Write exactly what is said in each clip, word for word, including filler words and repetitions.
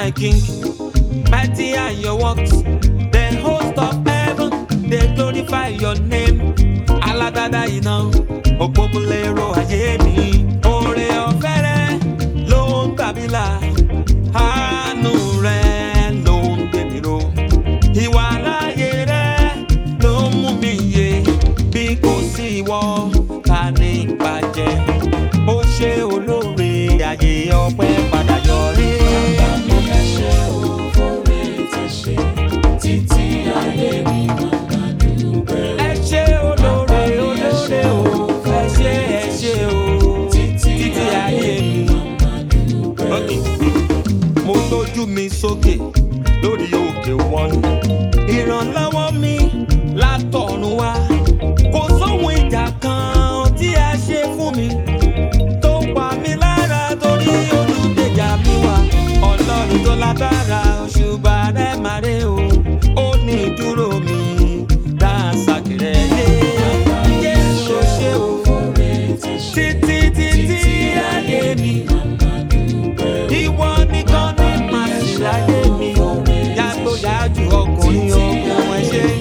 my King. Mighty are your works, the host of heaven, they glorify your name. Alágbádá iná, òpópónlérò ayé mi. Oore ọ̀fẹ́ rẹ ló ń gbà mí là, àánú rẹ ló ń gbé mi ró. Ìwà láàyè rẹ ló ń mú mi yè, bí kò sí ìwọ ta ní ìbàjẹ́. Ó ṣe olóore ayé ọpẹ́ padà yọrí. Bàbá mi ẹ ṣé o fóore tẹ́ ṣe, títí ayé mi màmá dúpẹ́. Ẹ ṣé olóore olóore o, ẹ ṣé ẹ ṣé o, títí ayé mi màmá dúpẹ́. Okay. Mo gbójú mi sókè lórí òkè wọn, ìrànlọ́wọ́ mi látọ̀run wá. Kò sóhun ìjà kan tí ẹ ṣe fún mi tó pa mí lára, torí olùgbèjà mi wà. Ọlọ́run tó lágbára, òṣùbà rẹ̀ máa rè o, ó ní ìdúró mi dáńsàkì rẹ̀ yé. Jésù ṣe o Fóore tẹ́ ṣe, títí títí ayé mi. màmá dúpẹ́. Ìwọ nìkan ní màá sì láyé mi. Yàgbóyàjú ọkùnrin ogun ẹ ṣé.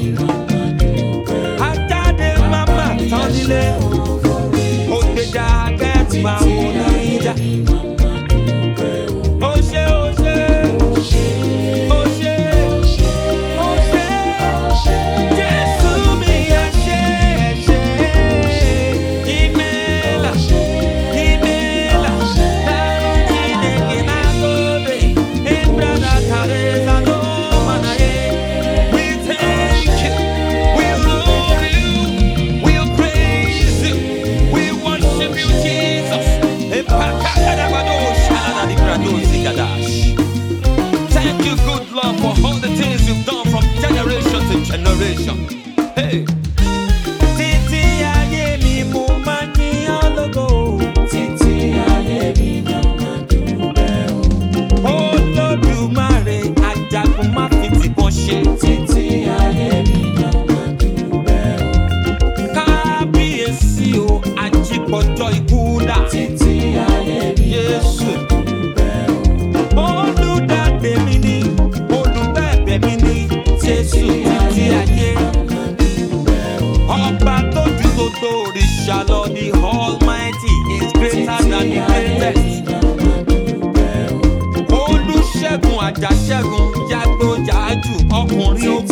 Ajáde máma tán nílé, ògbèjà akẹ́tù máa wò ní ìjà. Ó ṣé ó ṣé, ó ṣé, ó ṣé. Jésù mi ẹ ṣé, ẹ ṣé. Ìmẹ́là, ìmẹ́là, ẹ̀rù Chineke na-agọbe, Ebrada Teresa no manaye. We thank you, we love you, we praise you, we worship you, Jesus. Thank you, good Lord, for all the things you've done from generation to generation. Hey. Títí ayé mi mo máa ní ọ́ lógo. Títí ayé mi màmá dúpẹ́ o. Olódùmarè ajagun má fi tìbọn ṣe. Títí ayé mi màmá dúpẹ́ o. Kábíyèsí o, ajípọ̀jọ́ ikú dà. Títí ayé mi Jésù. dúpẹ́ o. Olùdàdé mi ni, olùbẹ̀bẹ̀ mi ni, Jésù títí ayé. Ọba tó ju gbogbo òrìṣà lọ, the Almighty is greater than the greatest. Olùṣègùn àjàṣẹ́gun, yàgbóyàjú ọkùnrin ogun.